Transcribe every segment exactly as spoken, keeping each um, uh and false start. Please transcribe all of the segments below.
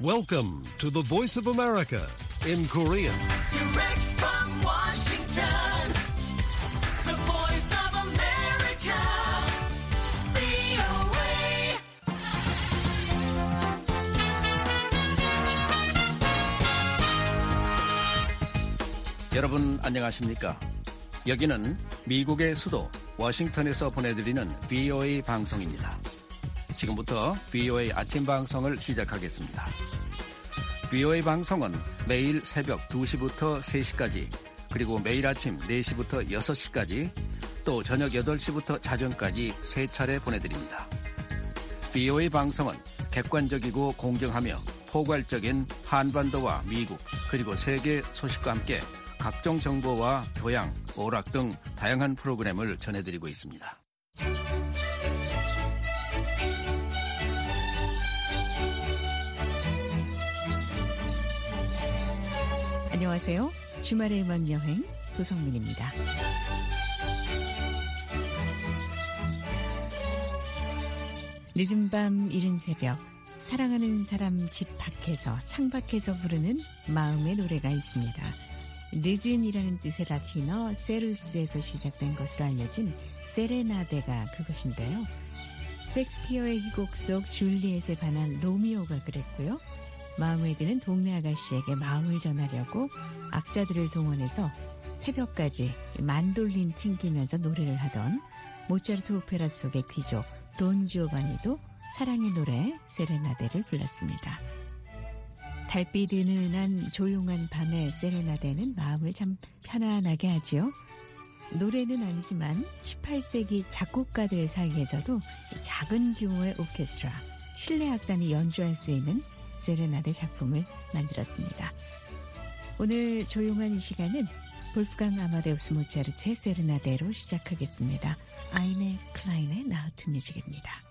Welcome to the Voice of America in Korean. Direct from Washington, the Voice of America, 브이오에이. 여러분 안녕하십니까? 여기는 미국의 수도 워싱턴에서 보내드리는 브이오에이 방송입니다. 지금부터 브이오에이 아침 방송을 시작하겠습니다. 브이오에이 방송은 매일 새벽 두 시부터 세 시까지, 그리고 매일 아침 네 시부터 여섯 시까지, 또 저녁 여덟 시부터 자정까지 세 차례 보내드립니다. 브이오에이 방송은 객관적이고 공정하며 포괄적인 한반도와 미국 그리고 세계 소식과 함께 각종 정보와 교양, 오락 등 다양한 프로그램을 전해드리고 있습니다. 안녕하세요. 주말의 음악 여행 도성민입니다. 늦은 밤 이른 새벽, 사랑하는 사람 집 밖에서, 창밖에서 부르는 마음의 노래가 있습니다. 늦은이라는 뜻의 라틴어 세루스에서 시작된 것으로 알려진 세레나데가 그것인데요. 섹스피어의 희곡 속 줄리엣에 반한 로미오가 그랬고요. 마음에 드는 동네 아가씨에게 마음을 전하려고 악사들을 동원해서 새벽까지 만돌린 튕기면서 노래를 하던 모차르트 오페라 속의 귀족 돈 지오바니도 사랑의 노래 세레나데를 불렀습니다. 달빛 은은한 조용한 밤의 세레나데는 마음을 참 편안하게 하지요. 노래는 아니지만 십팔 세기 작곡가들 사이에서도 작은 규모의 오케스트라, 실내 악단이 연주할 수 있는 세레나데 작품을 만들었습니다. 오늘 조용한 이 시간은 볼프강 아마데우스 모차르트의 세레나데로 시작하겠습니다. 아이네 클라인의 나우 투 뮤직입니다.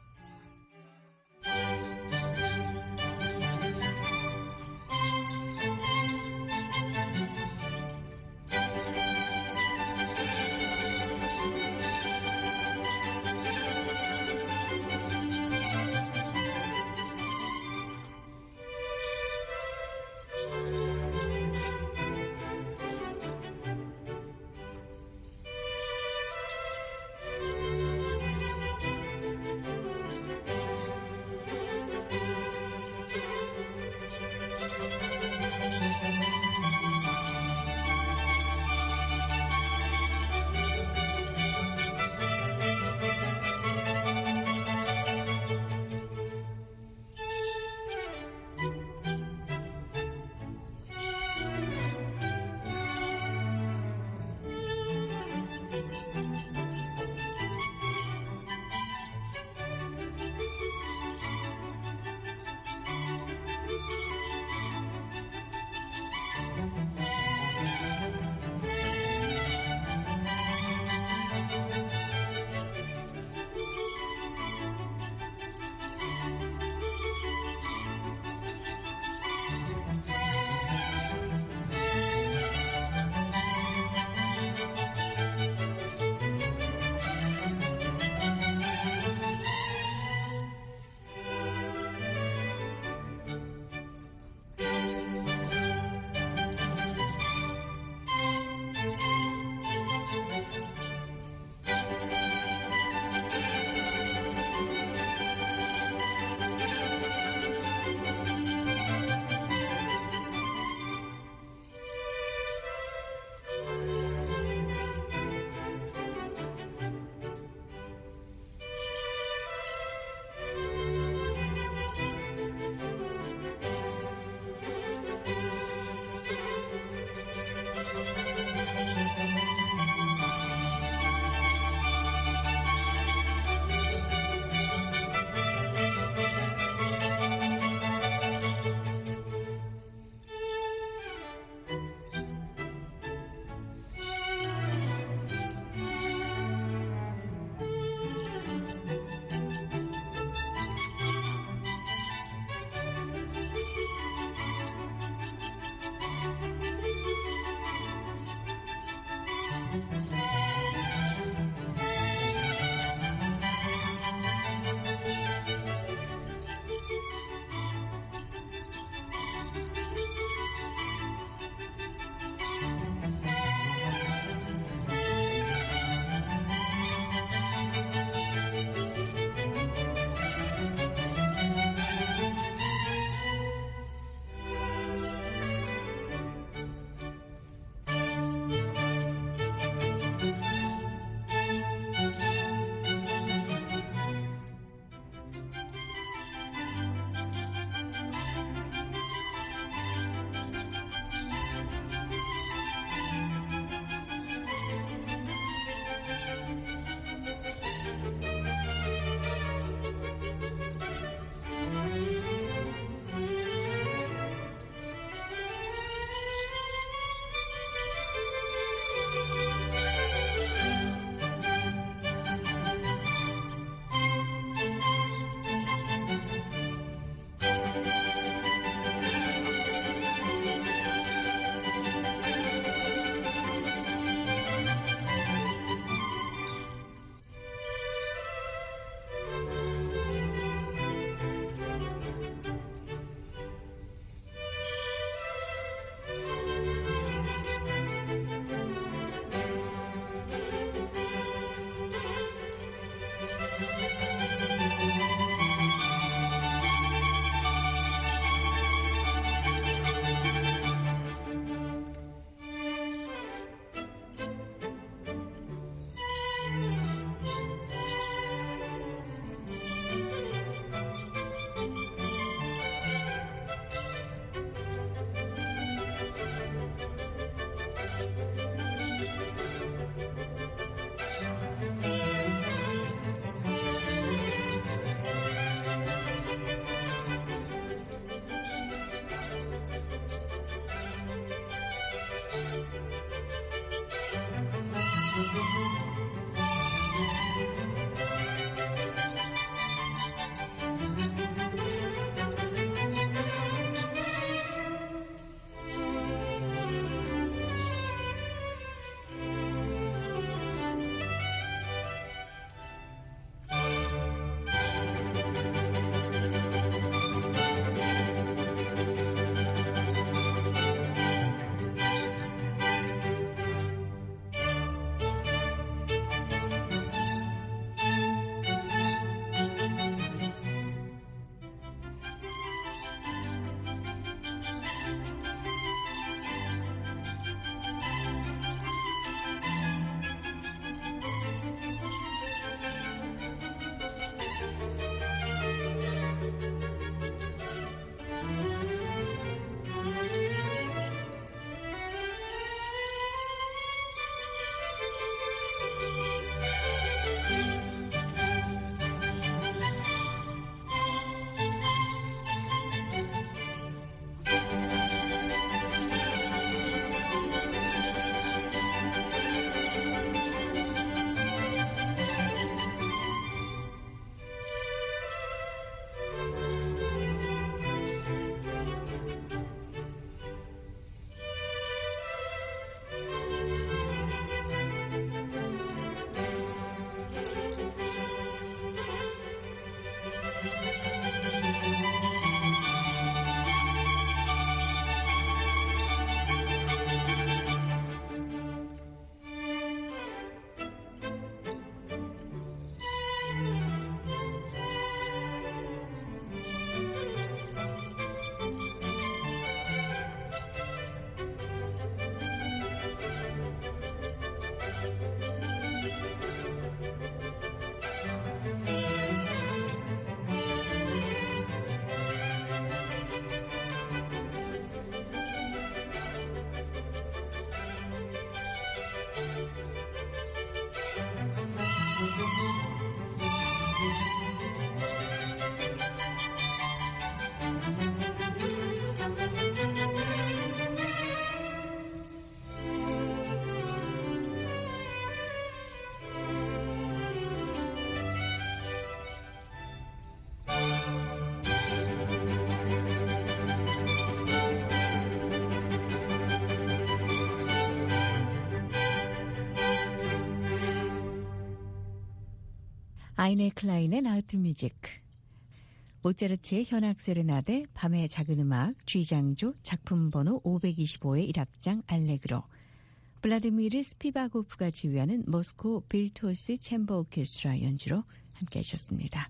아이네 클라인의 나우트 뮤직, 모차르트의 현악 세레나데, 밤의 작은 음악, G장조, 작품 번호 오백이십오의 일 악장 알레그로, 블라디미르 스피바고프가 지휘하는 모스코 빌토스 챔버 오케스트라 연주로 함께 하셨습니다.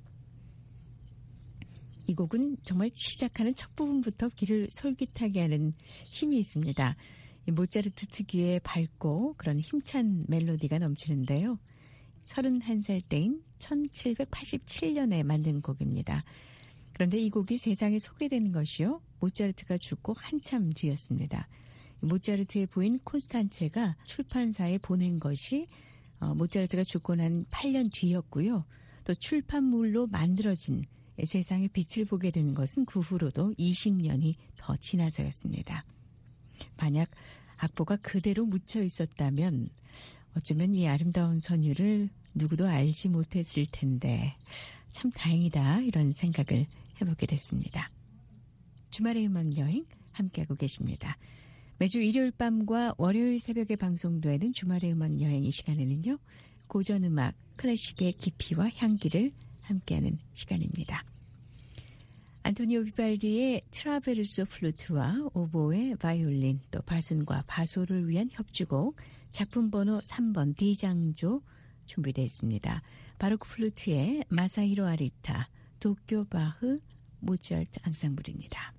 이 곡은 정말 시작하는 첫 부분부터 귀를 솔깃하게 하는 힘이 있습니다. 이 모차르트 특유의 밝고 그런 힘찬 멜로디가 넘치는데요. 서른한 살 때인 천칠백팔십칠 년에 만든 곡입니다. 그런데 이 곡이 세상에 소개되는 것이요, 모차르트가 죽고 한참 뒤였습니다. 모차르트의 부인 콘스탄체가 출판사에 보낸 것이 어, 모차르트가 죽고 난 팔 년 뒤였고요. 또 출판물로 만들어진 세상에 빛을 보게 된 것은 그 후로도 이십 년이 더 지나서였습니다. 만약 악보가 그대로 묻혀 있었다면 어쩌면 이 아름다운 선율을 누구도 알지 못했을 텐데 참 다행이다, 이런 생각을 해보게 됐습니다. 주말의 음악여행 함께하고 계십니다. 매주 일요일 밤과 월요일 새벽에 방송되는 주말의 음악여행, 이 시간에는요, 고전음악, 클래식의 깊이와 향기를 함께하는 시간입니다. 안토니오 비발디의 트라베르소 플루트와 오보에 바이올린, 또 바순과 바소를 위한 협주곡, 작품 번호 삼 번 D장조 준비되어 있습니다. 바로크 플루트의 마사히로 아리타, 도쿄 바흐, 모차르트 앙상블입니다.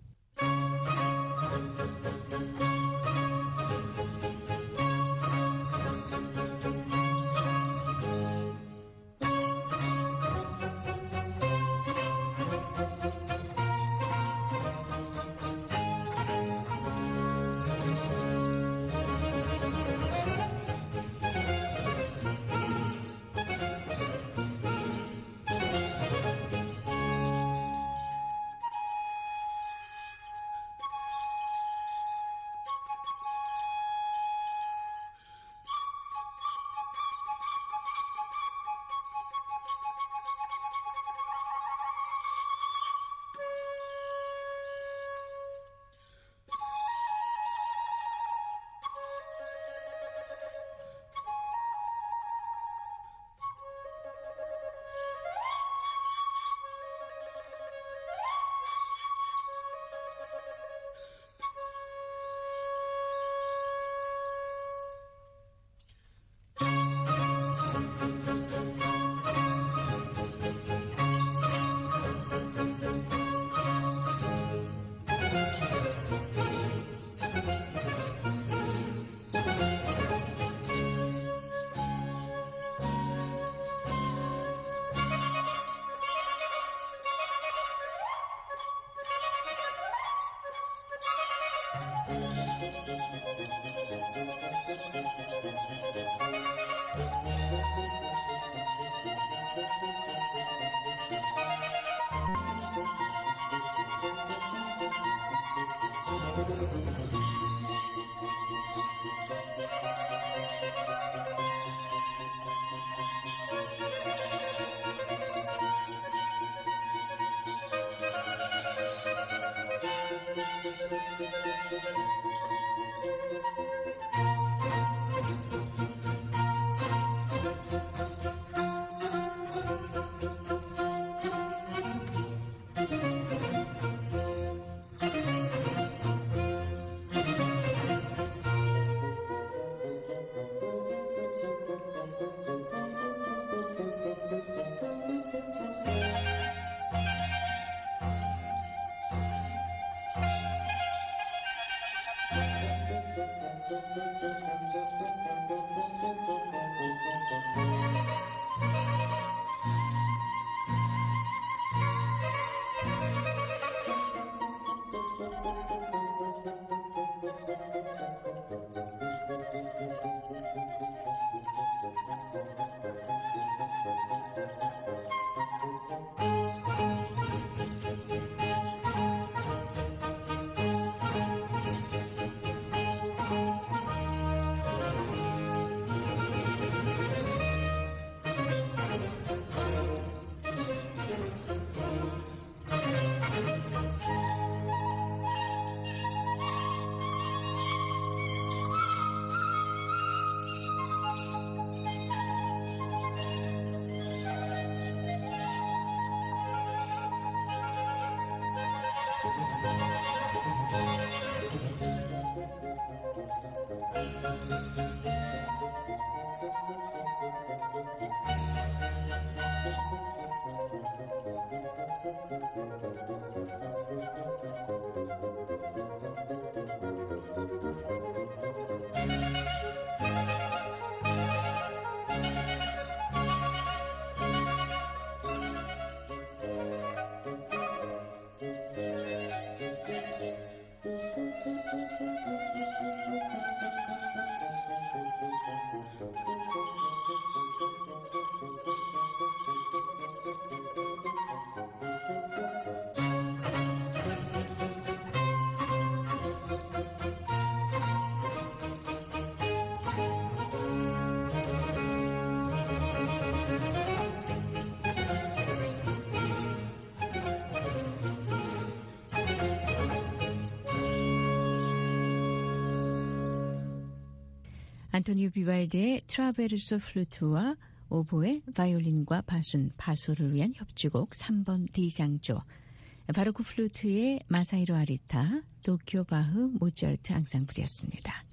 안토니오 비발디의 트라베르소 플루트와 오보에 바이올린과 바순, 바소를 위한 협주곡 삼 번 D장조, 바로크 플루트의 마사히로 아리타, 도쿄 바흐 모차르트 앙상블이었습니다.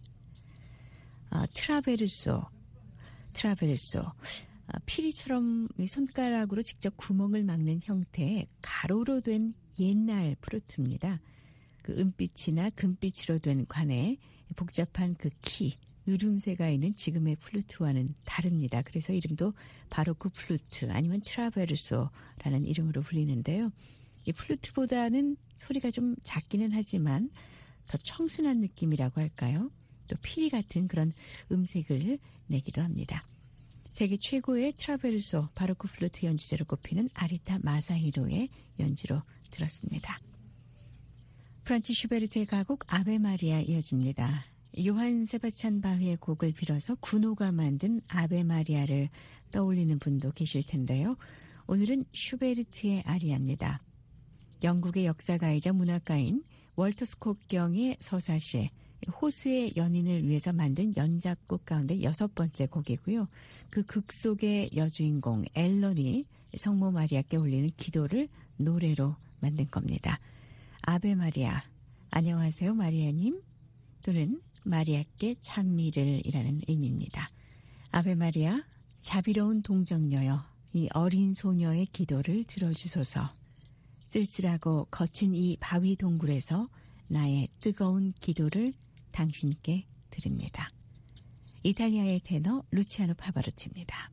아, 트라베르소, 트라베르소. 아, 피리처럼 손가락으로 직접 구멍을 막는 형태의 가로로 된 옛날 플루트입니다. 그 은빛이나 금빛으로 된 관에 복잡한 그 키, 으름새가 있는 지금의 플루트와는 다릅니다. 그래서 이름도 바로크 플루트 아니면 트라베르소라는 이름으로 불리는데요. 이 플루트보다는 소리가 좀 작기는 하지만 더 청순한 느낌이라고 할까요? 또 피리 같은 그런 음색을 내기도 합니다. 세계 최고의 트라베르소 바로크 플루트 연주자로 꼽히는 아리타 마사히로의 연주로 들었습니다. 프란츠 슈베르트의 가곡 아베 마리아 이어집니다. 요한 세바스찬 바흐의 곡을 빌어서 구노가 만든 아베 마리아를 떠올리는 분도 계실 텐데요. 오늘은 슈베르트의 아리아입니다. 영국의 역사가이자 문학가인 월터 스콧 경의 서사시 호수의 연인을 위해서 만든 연작곡 가운데 여섯 번째 곡이고요. 그 극 속의 여주인공 앨런이 성모 마리아께 올리는 기도를 노래로 만든 겁니다. 아베 마리아, 안녕하세요 마리아님, 또는 마리아께 찬미를 이라는 의미입니다. 아베 마리아, 자비로운 동정녀여, 이 어린 소녀의 기도를 들어주소서. 쓸쓸하고 거친 이 바위 동굴에서 나의 뜨거운 기도를 당신께 드립니다. 이탈리아의 테너 루치아노 파바로치입니다.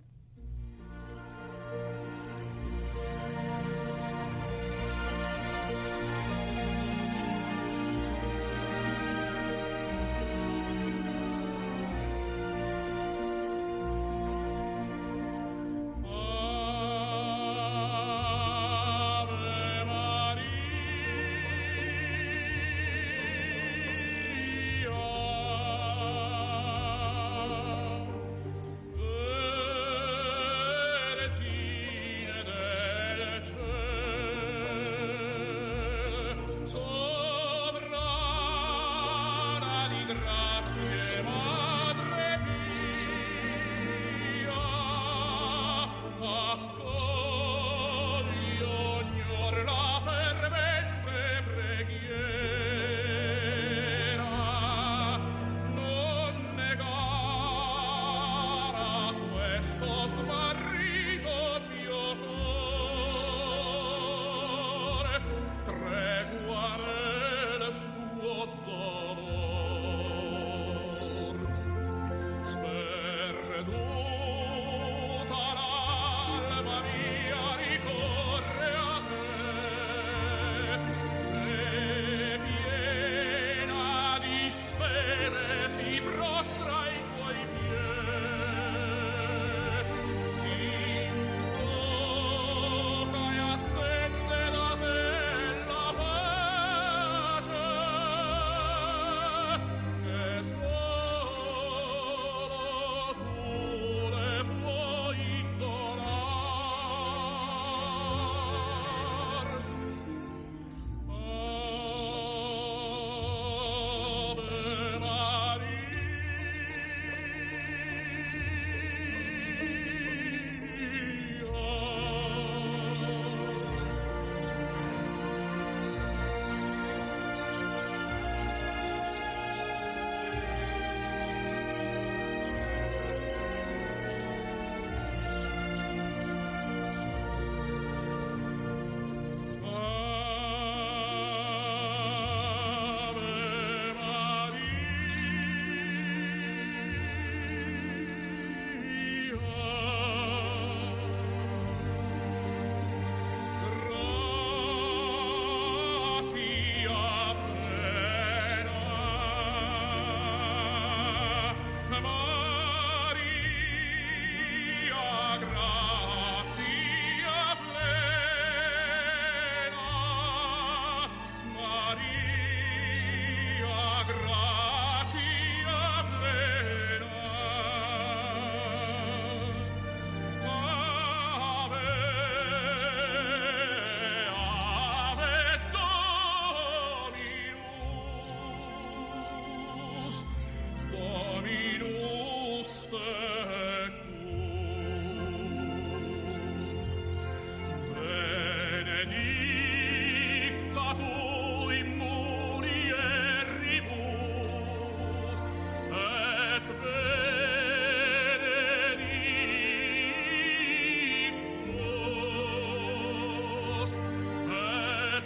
Maria,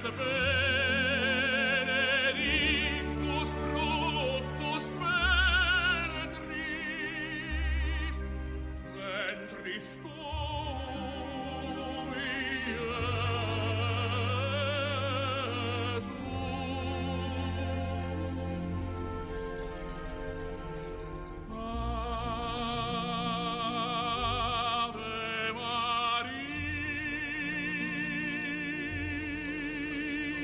benedictus fructus ventris, ventris tui, Iesus. Ave Maria.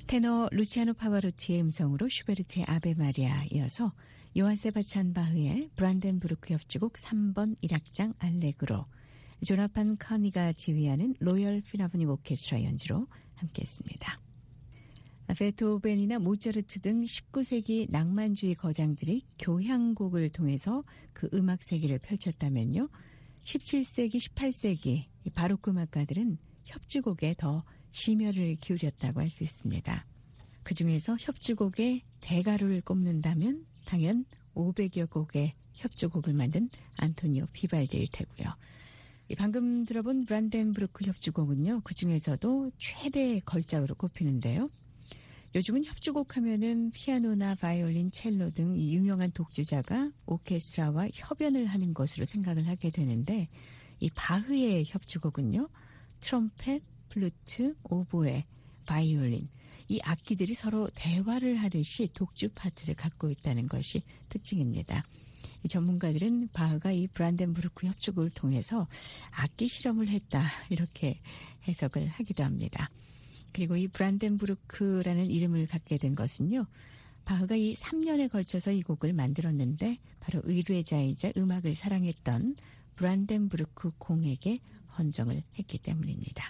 테너 루치아노 파바로티의 음성으로 슈베르트의 아베 마리아 이어서 요한 세바찬 바흐의 브란덴부르크 협주곡 삼 번 일 악장 알레그로, 조나판 커니가 지휘하는 로열 필하모닉 오케스트라 연주로 함께했습니다. 베토벤이나 모차르트 등 십구 세기 낭만주의 거장들이 교향곡을 통해서 그 음악 세계를 펼쳤다면요, 십칠 세기, 십팔 세기 바로크 음악가들은 협주곡에 더 심혈을 기울였다고 할 수 있습니다. 그중에서 협주곡의 대가를 꼽는다면 당연 오백여 곡의 협주곡을 만든 안토니오 비발디일 테고요. 방금 들어본 브란덴부르크 협주곡은요, 그중에서도 최대 걸작으로 꼽히는데요. 요즘은 협주곡 하면은 피아노나 바이올린, 첼로 등 유명한 독주자가 오케스트라와 협연을 하는 것으로 생각을 하게 되는데, 이 바흐의 협주곡은요, 트럼펫, 플루트, 오보에, 바이올린, 이 악기들이 서로 대화를 하듯이 독주 파트를 갖고 있다는 것이 특징입니다. 이 전문가들은 바흐가 이 브란덴부르크 협주곡을 통해서 악기 실험을 했다, 이렇게 해석을 하기도 합니다. 그리고 이 브란덴부르크라는 이름을 갖게 된 것은요, 바흐가 이 삼 년에 걸쳐서 이 곡을 만들었는데 바로 의뢰자이자 음악을 사랑했던 브란덴부르크 공에게 헌정을 했기 때문입니다.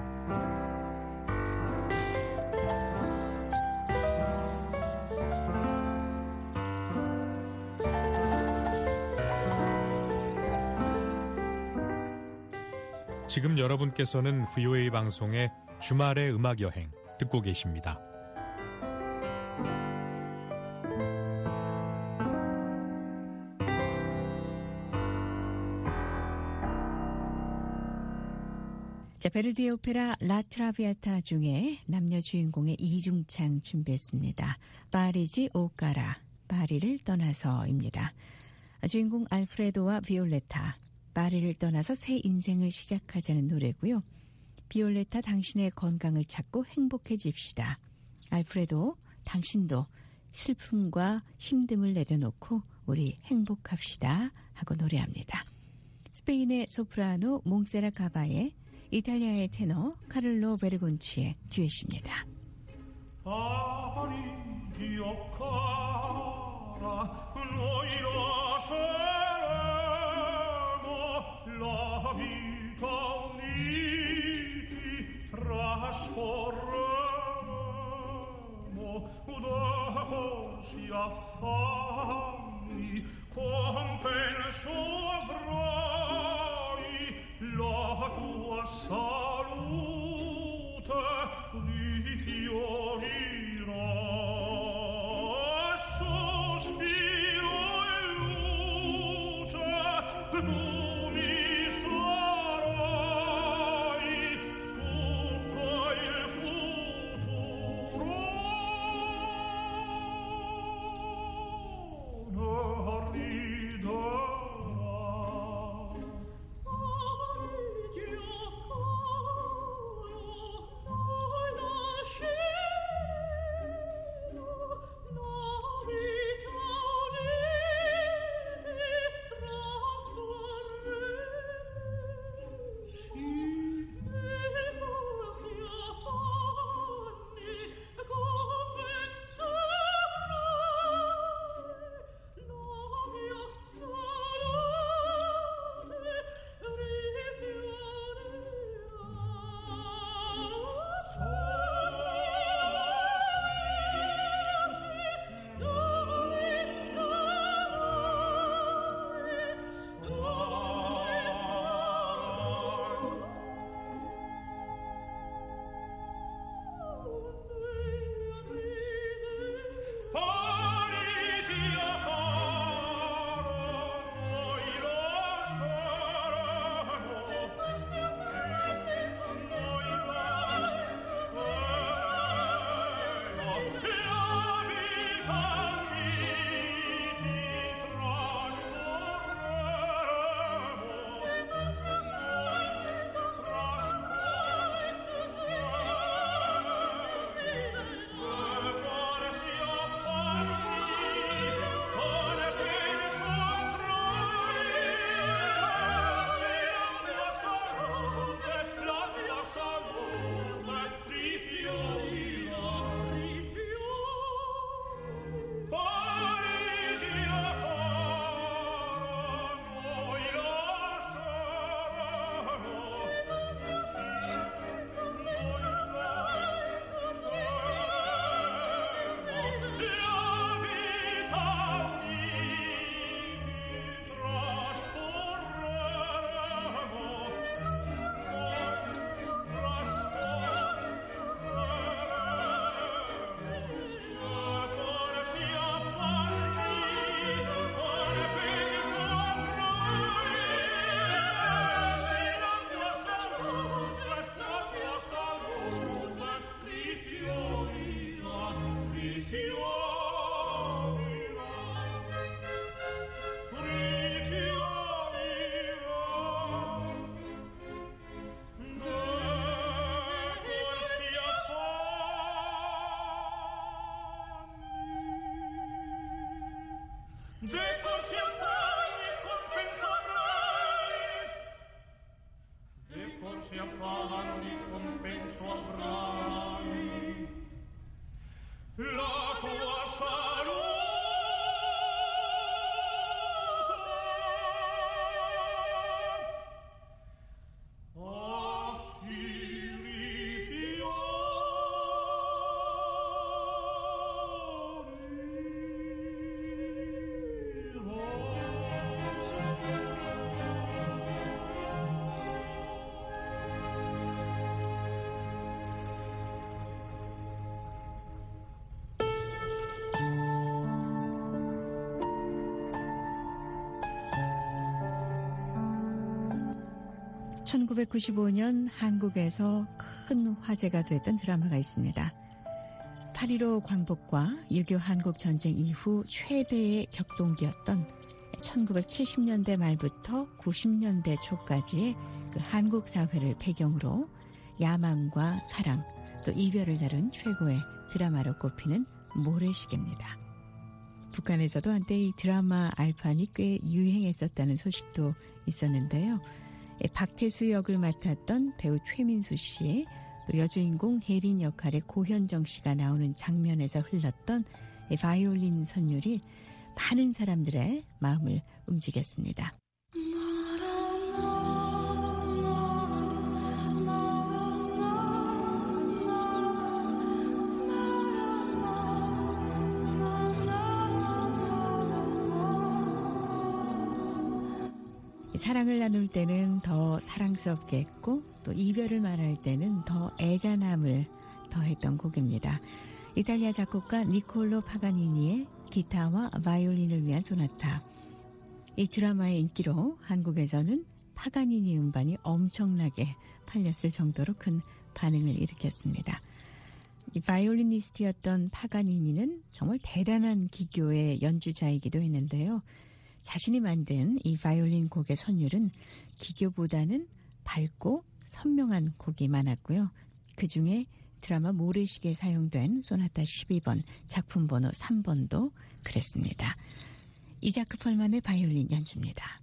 지금 여러분께서는 브이오에이 방송의 주말의 음악여행 듣고 계십니다. 자, 베르디의 오페라 라트라비아타 중에 남녀 주인공의 이중창 준비했습니다. 파리지 오까라, 파리를 떠나서입니다. 주인공 알프레도와 비올레타, 파리를 떠나서 새 인생을 시작하자는 노래고요. 비올레타, 당신의 건강을 찾고 행복해집시다. 알프레도, 당신도 슬픔과 힘듦을 내려놓고 우리 행복합시다 하고 노래합니다. 스페인의 소프라노 몽세라 가바의, 이탈리아의 테너 카를로 베르곤치의 듀엣입니다. Parigi o cara, noi lasceremo la vita uniti, trascorreremo da così affanni, compenso avrai la tua salute rifiorirà, sospiro e sovrai la tua salute 천구백구십오 년 한국에서 큰 화제가 됐던 드라마가 있습니다. 팔일오 광복과 유교 한국전쟁 이후 최대의 격동기였던 천구백칠십 년대 말부터 구십 년대 초까지의 그 한국 사회를 배경으로 야망과 사랑 또 이별을 다룬 최고의 드라마로 꼽히는 모래시계입니다. 북한에서도 한때 이 드라마 알판이 꽤 유행했었다는 소식도 있었는데요. 박태수 역을 맡았던 배우 최민수 씨, 또 여주인공 혜린 역할의 고현정 씨가 나오는 장면에서 흘렀던 바이올린 선율이 많은 사람들의 마음을 움직였습니다. 사랑을 나눌 때는 더 사랑스럽게 했고 또 이별을 말할 때는 더 애잔함을 더했던 곡입니다. 이탈리아 작곡가 니콜로 파가니니의 기타와 바이올린을 위한 소나타. 이 드라마의 인기로 한국에서는 파가니니 음반이 엄청나게 팔렸을 정도로 큰 반응을 일으켰습니다. 이 바이올리니스트였던 파가니니는 정말 대단한 기교의 연주자이기도 했는데요. 자신이 만든 이 바이올린 곡의 선율은 기교보다는 밝고 선명한 곡이 많았고요. 그중에 드라마 모래시계에 사용된 소나타 십이 번, 작품 번호 삼 번도 그랬습니다. 이자크 펄만의 바이올린 연주입니다.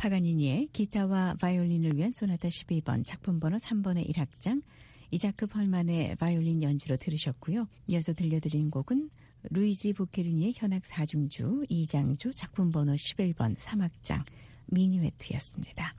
파가니니의 기타와 바이올린을 위한 소나타 십이 번, 작품 번호 삼 번의 일 악장, 이자크 펄만의 바이올린 연주로 들으셨고요. 이어서 들려드린 곡은 루이지 보케르니의 현악 사중주, 이 장주, 작품 번호 십일 번, 삼 악장, 미뉴에트였습니다.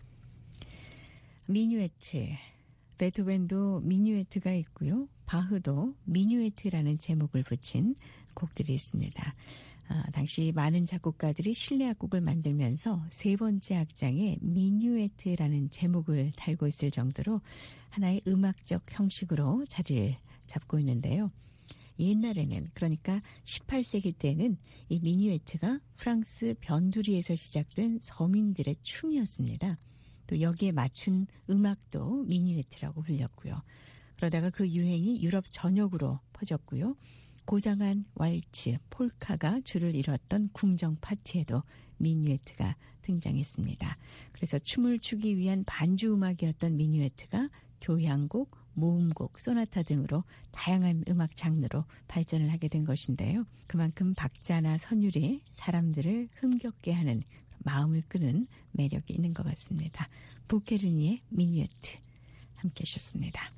미뉴에트, 베토벤도 미뉴에트가 있고요. 바흐도 미뉴에트라는 제목을 붙인 곡들이 있습니다. 아, 당시 많은 작곡가들이 실내 악곡을 만들면서 세 번째 악장에 미뉴에트라는 제목을 달고 있을 정도로 하나의 음악적 형식으로 자리를 잡고 있는데요. 옛날에는, 그러니까 십팔 세기 때는 이 미뉴에트가 프랑스 변두리에서 시작된 서민들의 춤이었습니다. 또 여기에 맞춘 음악도 미뉴에트라고 불렸고요. 그러다가 그 유행이 유럽 전역으로 퍼졌고요. 고상한 왈츠, 폴카가 주를 이뤘던 궁정 파티에도 미뉴에트가 등장했습니다. 그래서 춤을 추기 위한 반주 음악이었던 미뉴에트가 교향곡, 모음곡, 소나타 등으로 다양한 음악 장르로 발전을 하게 된 것인데요. 그만큼 박자나 선율이 사람들을 흥겹게 하는, 마음을 끄는 매력이 있는 것 같습니다. 보케르니의 미뉴에트 함께 하셨습니다.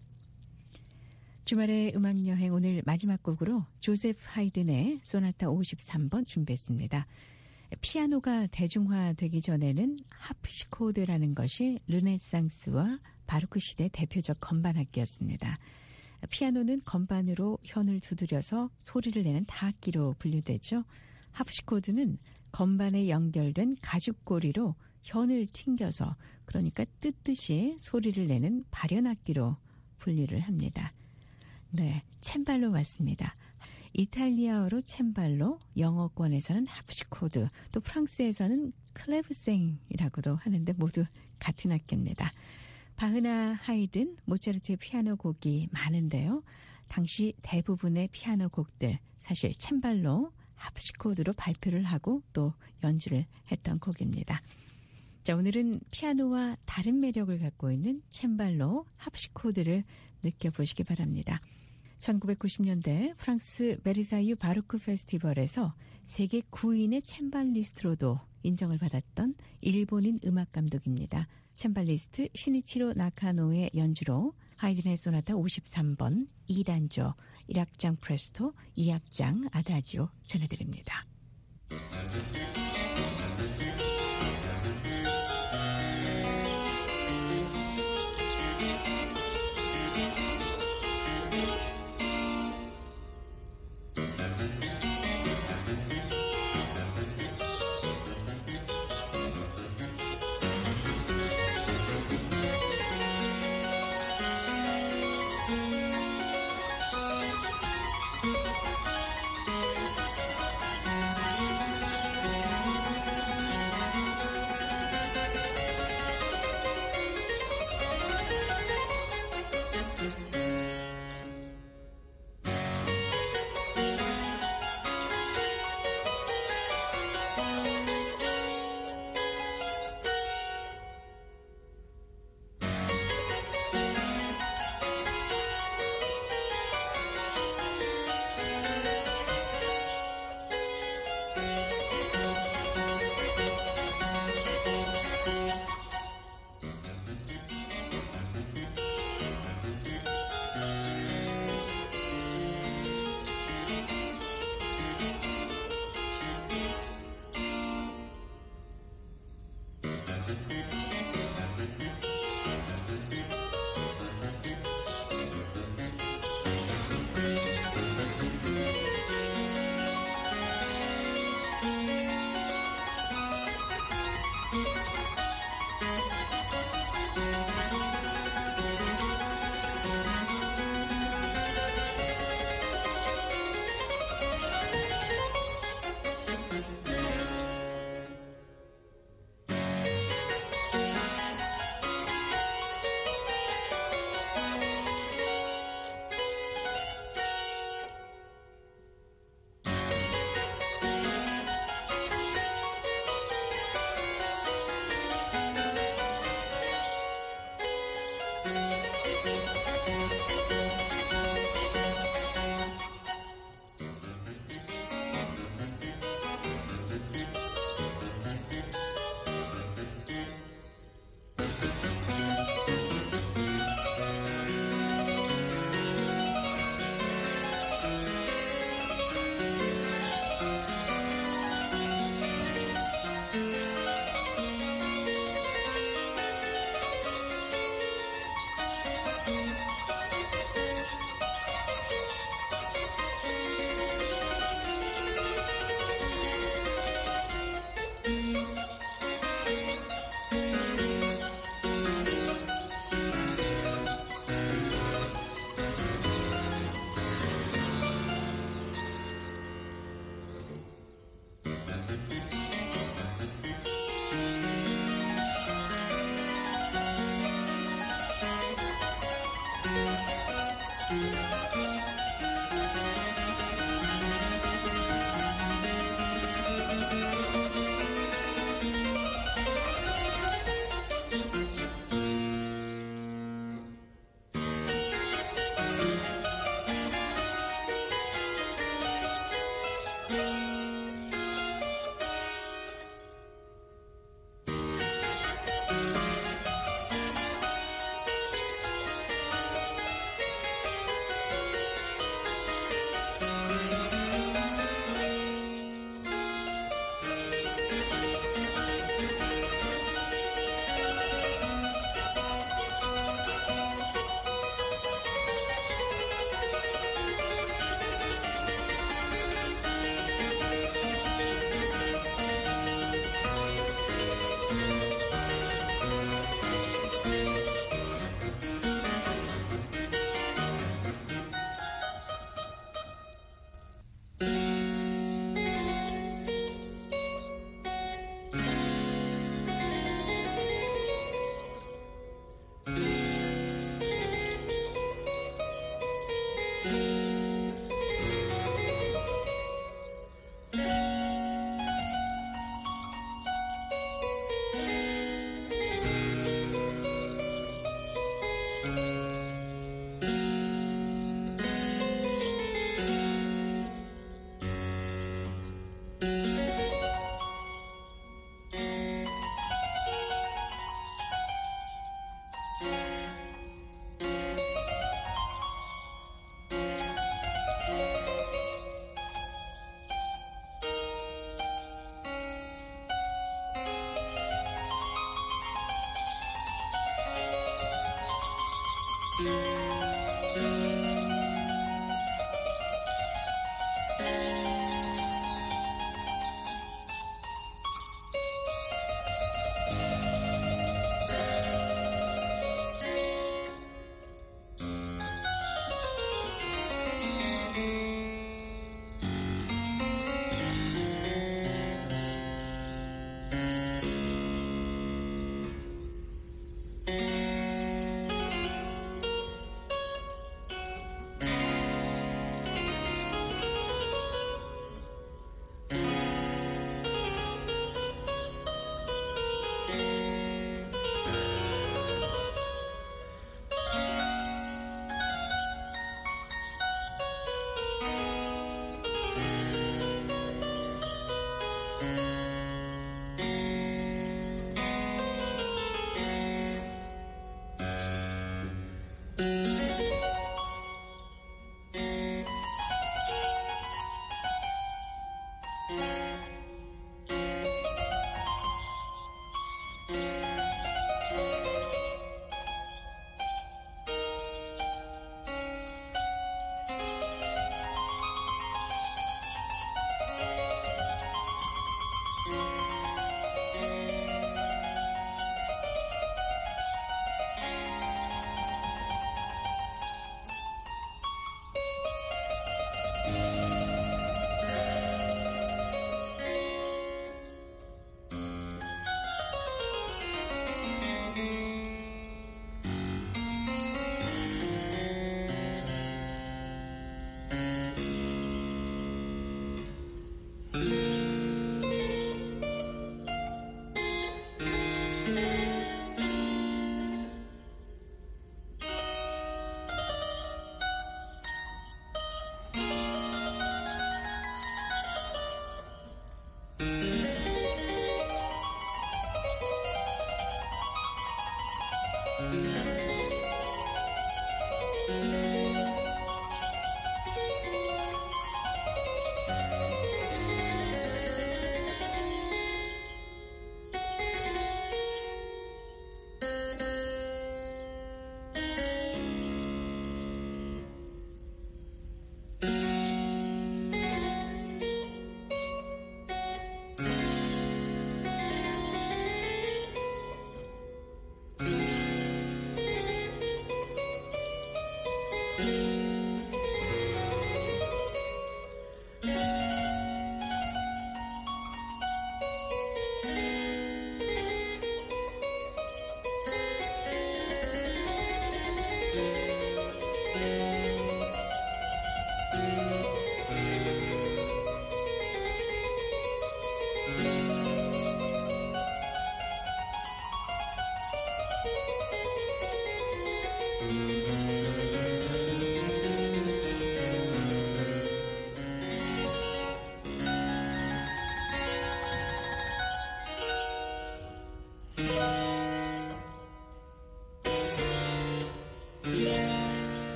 주말의 음악여행, 오늘 마지막 곡으로 조세프 하이든의 소나타 오십삼 번 준비했습니다. 피아노가 대중화되기 전에는 하프시코드라는 것이 르네상스와 바로크 시대 대표적 건반 악기였습니다. 피아노는 건반으로 현을 두드려서 소리를 내는 타악기로 분류되죠. 하프시코드는 건반에 연결된 가죽고리로 현을 튕겨서, 그러니까 뜯듯이 소리를 내는 발연악기로 분류를 합니다. 네, 챈발로 맞습니다. 이탈리아어로 챈발로, 영어권에서는 하프시코드, 또 프랑스에서는 클레브생이라고도 하는데 모두 같은 악기입니다. 바흐나 하이든, 모차르트의 피아노 곡이 많은데요. 당시 대부분의 피아노 곡들 사실 챈발로, 하프시코드로 발표를 하고 또 연주를 했던 곡입니다. 자, 오늘은 피아노와 다른 매력을 갖고 있는 챈발로, 하프시코드를 느껴보시기 바랍니다. 천구백구십 년대 프랑스 베르사유 바로크 페스티벌에서 세계 구 인의 챈발리스트로도 인정을 받았던 일본인 음악 감독입니다. 챈발리스트 시니치로 나카노의 연주로 하이든의 소나타 오십삼 번, 이 단조, 일 악장 프레스토, 이 악장 아다지오 전해드립니다.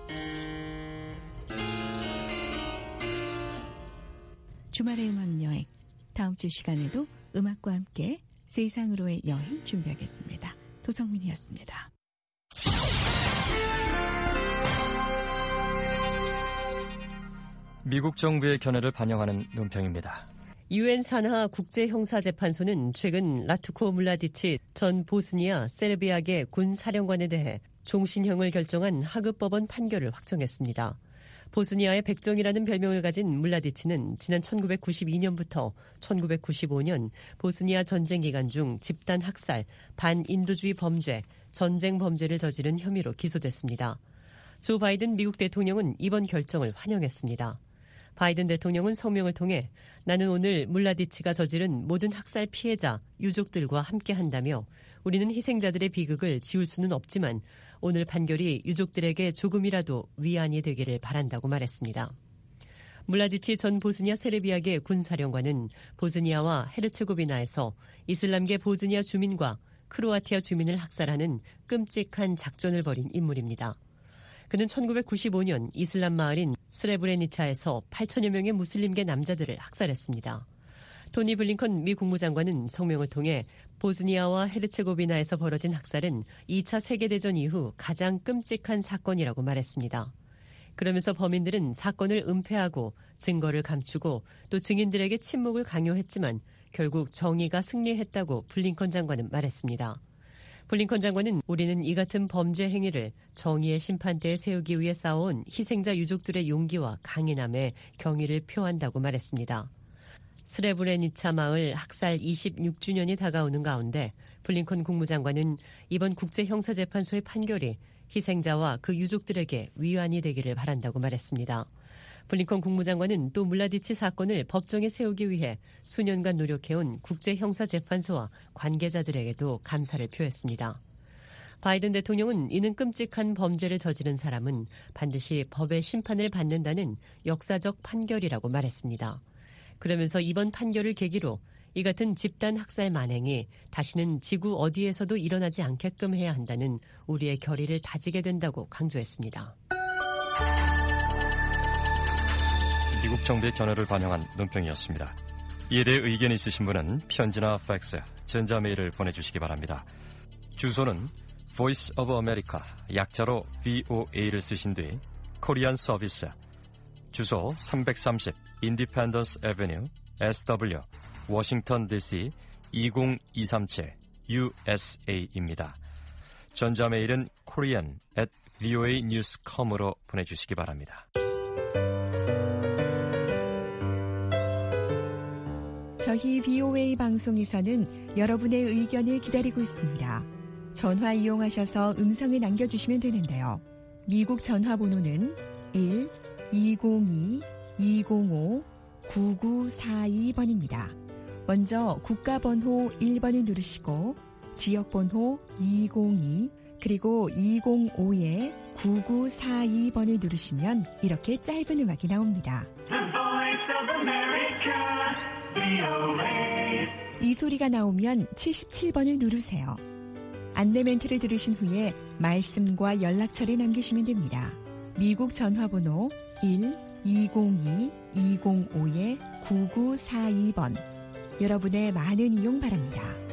주말의 음악 여행. 다음 주 시간에도 음악과 함께 세상으로의 여행 준비하겠습니다. 도성민이었습니다. 미국 정부의 견해를 반영하는 논평입니다. 유엔 산하 국제형사재판소는 최근 라투코 물라디치 전 보스니아 세르비아계 군 사령관에 대해 종신형을 결정한 하급법원 판결을 확정했습니다. 보스니아의 백정이라는 별명을 가진 물라디치는 지난 천구백구십이 년부터 천구백구십오 년 보스니아 전쟁 기간 중 집단 학살, 반인도주의 범죄, 전쟁 범죄를 저지른 혐의로 기소됐습니다. 조 바이든 미국 대통령은 이번 결정을 환영했습니다. 바이든 대통령은 성명을 통해 나는 오늘 물라디치가 저지른 모든 학살 피해자, 유족들과 함께한다며 우리는 희생자들의 비극을 지울 수는 없지만 오늘 판결이 유족들에게 조금이라도 위안이 되기를 바란다고 말했습니다. 물라디치 전 보스니아 세르비아계 군사령관은 보스니아와 헤르체고비나에서 이슬람계 보스니아 주민과 크로아티아 주민을 학살하는 끔찍한 작전을 벌인 인물입니다. 그는 천구백구십오 년 이슬람 마을인 스레브레니차에서 팔천여 명의 무슬림계 남자들을 학살했습니다. 토니 블링컨 미 국무장관은 성명을 통해 보스니아와 헤르체고비나에서 벌어진 학살은 이 차 세계대전 이후 가장 끔찍한 사건이라고 말했습니다. 그러면서 범인들은 사건을 은폐하고 증거를 감추고 또 증인들에게 침묵을 강요했지만 결국 정의가 승리했다고 블링컨 장관은 말했습니다. 블링컨 장관은 우리는 이 같은 범죄 행위를 정의의 심판대에 세우기 위해 싸워온 희생자 유족들의 용기와 강인함에 경의를 표한다고 말했습니다. 스레브레니차 마을 학살 이십육 주년이 다가오는 가운데 블링컨 국무장관은 이번 국제형사재판소의 판결이 희생자와 그 유족들에게 위안이 되기를 바란다고 말했습니다. 블링컨 국무장관은 또 물라디치 사건을 법정에 세우기 위해 수년간 노력해온 국제형사재판소와 관계자들에게도 감사를 표했습니다. 바이든 대통령은 이는 끔찍한 범죄를 저지른 사람은 반드시 법의 심판을 받는다는 역사적 판결이라고 말했습니다. 그러면서 이번 판결을 계기로 이 같은 집단 학살 만행이 다시는 지구 어디에서도 일어나지 않게끔 해야 한다는 우리의 결의를 다지게 된다고 강조했습니다. 미국 정부의 견해를 반영한 논평이었습니다. 이에 대해 의견이 있으신 분은 편지나 팩스, 전자메일을 보내주시기 바랍니다. 주소는 Voice of America, 약자로 브이오에이를 쓰신 뒤 코리안 서비스, 주소 삼백삼십 인디펜던스 애비뉴 에스더블유 워싱턴 디씨 이공이삼칠 유에스에이입니다. 전자메일은 korean at voa news dot com으로 보내주시기 바랍니다. 저희 비오에이 방송에서는 여러분의 의견을 기다리고 있습니다. 전화 이용하셔서 음성을 남겨주시면 되는데요. 미국 전화번호는 일 이공이 이공오 구구사이 번입니다. 먼저 국가번호 일 번을 누르시고 지역번호 이공이 그리고 이공오에 구구사이 번을 누르시면 이렇게 짧은 음악이 나옵니다. 이 소리가 나오면 칠십칠 번을 누르세요. 안내 멘트를 들으신 후에 말씀과 연락처를 남기시면 됩니다. 미국 전화번호 일 이공이 이공오에 구구사이 번. 여러분의 많은 이용 바랍니다.